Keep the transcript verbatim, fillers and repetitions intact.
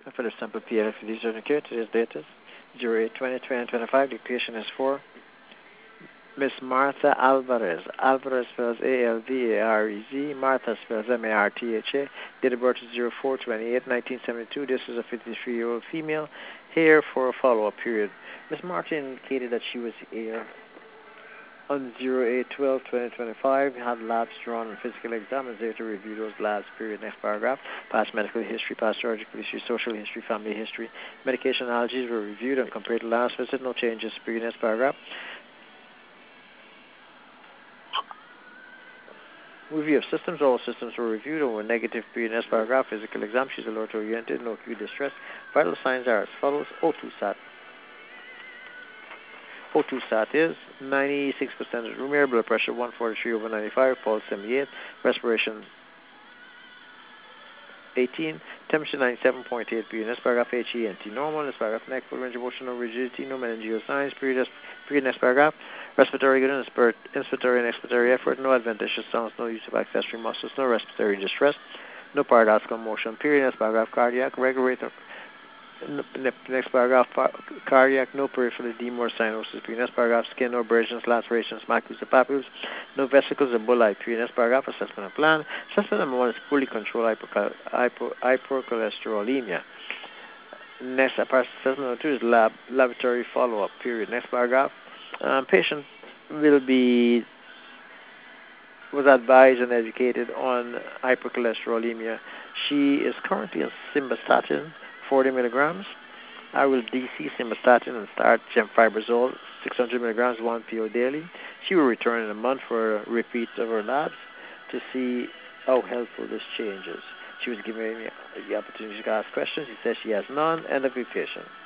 For the sample P L F for these urgent today's date is zero eight twenty twenty twenty-five. The patient is for Miss Martha Alvarez. Alvarez spells A L V A R E Z. Martha spells M A R T H A. Date of birth is zero four twenty-eight nineteen seventy-two. This is a fifty-three-year-old female here for a follow-up period. Miss Martha indicated that she was here on zero eight twelve twenty twenty-five, had labs drawn and physical exam, is there to review those labs, period. Next paragraph. Past medical history, past surgical history, social history, family history. Medication allergies were reviewed and compared to last visit. No changes, period. Next paragraph. Review of systems. All systems were reviewed and were negative, period. Next paragraph. Physical exam. She's alert oriented, no acute distress. Vital signs are as follows. O two sat. O two sat is ninety-six percent room air, blood pressure one forty-three over ninety-five, pulse seventy-eight, respiration eighteen, temperature ninety-seven point eight, period. Next paragraph. H E N T normal. Next paragraph. Neck, full range of motion, no rigidity, no meningeal signs, period. Period. Next paragraph. Respiratory good, inspiratory and expiratory effort, no adventitious sounds, no use of accessory muscles, no respiratory distress, no paradoxical motion, period. Next paragraph. Cardiac, regular rate of next paragraph, cardiac, no peripheral edema or cyanosis, period. Next paragraph, skin, no abrasions, lacerations, macules or papules, no vesicles or bullae, period. Next paragraph, assessment and plan. Assessment number one is fully controlled hypo, hypo, hypercholesterolemia. Next, assessment number two is lab, laboratory follow-up, period. Next paragraph, um, patient will be, was advised and educated on hypercholesterolemia. She is currently on simvastatin, forty milligrams. I will D C simvastatin and start gemfibrozole, six hundred milligrams, one P O daily. She will return in a month for a repeat of her labs to see how helpful this change is. She was given the opportunity to ask questions. She says she has none. End of the patient.